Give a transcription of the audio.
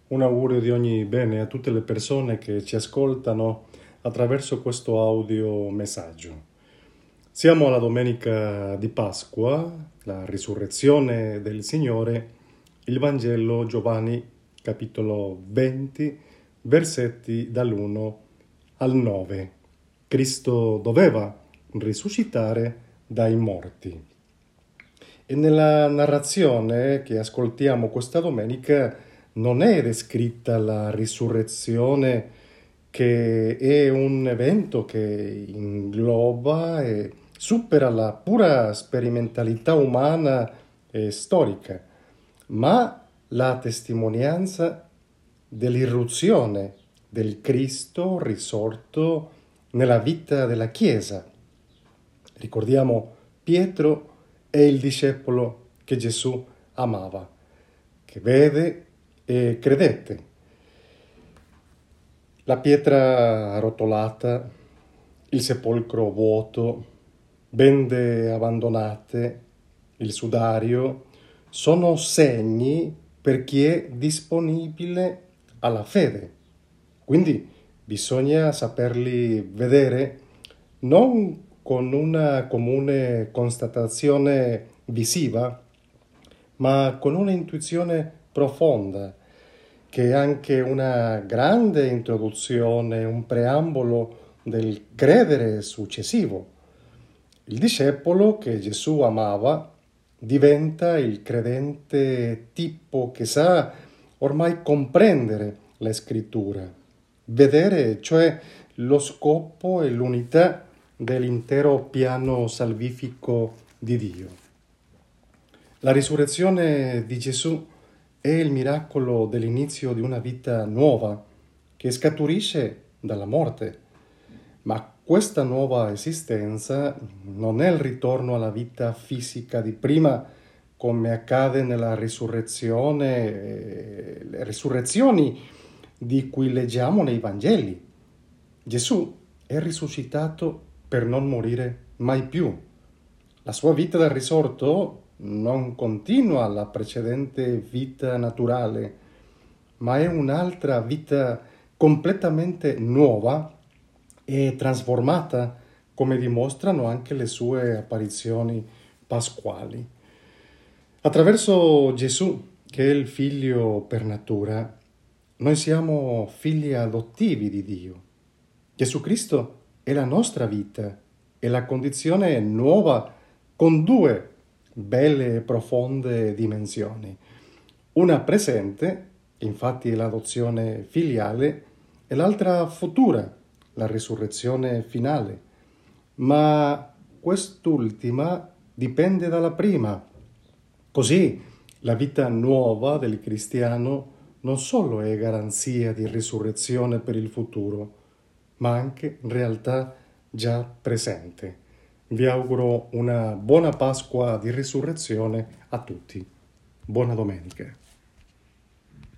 Un augurio di ogni bene a tutte le persone che ci ascoltano attraverso questo audio messaggio. Siamo alla domenica di Pasqua, la risurrezione del Signore, il Vangelo Giovanni, capitolo 20, versetti dall'1 al 9. Cristo doveva risuscitare dai morti. E nella narrazione che ascoltiamo questa domenica non è descritta la risurrezione, che è un evento che ingloba e supera la pura sperimentalità umana e storica, ma la testimonianza dell'irruzione del Cristo risorto nella vita della Chiesa. Ricordiamo Pietro è il discepolo che Gesù amava, che vede e credette. La pietra arrotolata, il sepolcro vuoto, bende abbandonate, il sudario, sono segni per chi è disponibile alla fede. Quindi bisogna saperli vedere non con una comune constatazione visiva, ma con una intuizione profonda, che è anche una grande introduzione, un preambolo del credere successivo. Il discepolo che Gesù amava diventa il credente tipo che sa ormai comprendere la scrittura, vedere cioè lo scopo e l'unità dell'intero piano salvifico di Dio. La risurrezione di Gesù è il miracolo dell'inizio di una vita nuova che scaturisce dalla morte, ma questa nuova esistenza non è il ritorno alla vita fisica di prima, come accade nella risurrezione, le risurrezioni di cui leggiamo nei Vangeli. Gesù è risuscitato per non morire mai più. La sua vita da risorto non continua la precedente vita naturale, ma è un'altra vita completamente nuova e trasformata, come dimostrano anche le sue apparizioni pasquali. Attraverso Gesù, che è il figlio per natura, noi siamo figli adottivi di Dio. Gesù Cristo è la nostra vita, è la condizione nuova con due belle e profonde dimensioni. Una presente, infatti l'adozione filiale, e l'altra futura, la risurrezione finale. Ma quest'ultima dipende dalla prima. Così la vita nuova del cristiano non solo è garanzia di risurrezione per il futuro, ma anche realtà già presente. Vi auguro una buona Pasqua di risurrezione a tutti. Buona domenica.